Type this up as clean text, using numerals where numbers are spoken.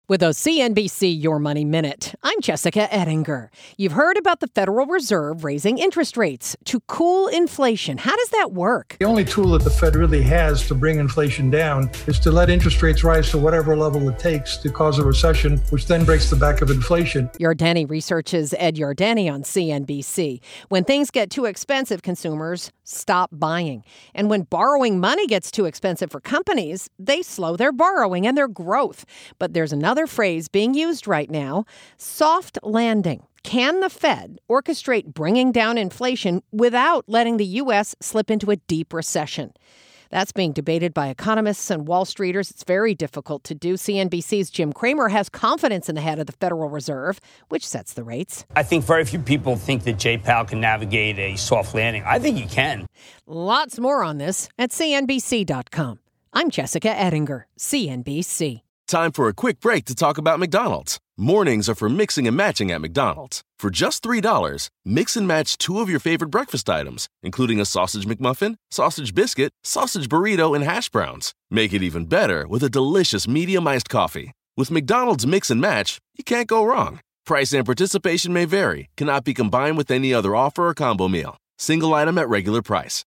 With a CNBC Your Money Minute, I'm Jessica Ettinger. You've heard about the Federal Reserve raising interest rates to cool inflation. How does that work? The only tool that the Fed really has to bring inflation down is to let interest rates rise to whatever level it takes to cause a recession, which then breaks the back of inflation. Yardeni Research's Ed Yardeni on CNBC. When things get too expensive, consumers stop buying. And when borrowing money gets too expensive for companies, they slow their borrowing and their growth. But there's another phrase being used right now, soft landing. Can the Fed orchestrate bringing down inflation without letting the U.S. slip into a deep recession? That's being debated by economists and Wall Streeters. It's very difficult to do. CNBC's Jim Cramer has confidence in the head of the Federal Reserve, which sets the rates. I think very few people think that Jay Powell can navigate a soft landing. I think he can. Lots more on this at CNBC.com. I'm Jessica Ettinger, CNBC. Time for a quick break to talk about McDonald's. Mornings are for mixing and matching at McDonald's. For just $3, mix and match two of your favorite breakfast items, including a sausage McMuffin, sausage biscuit, sausage burrito, and hash browns. Make it even better with a delicious medium iced coffee. With McDonald's Mix and Match, you can't go wrong. Price and participation may vary, cannot be combined with any other offer or combo meal. Single item at regular price.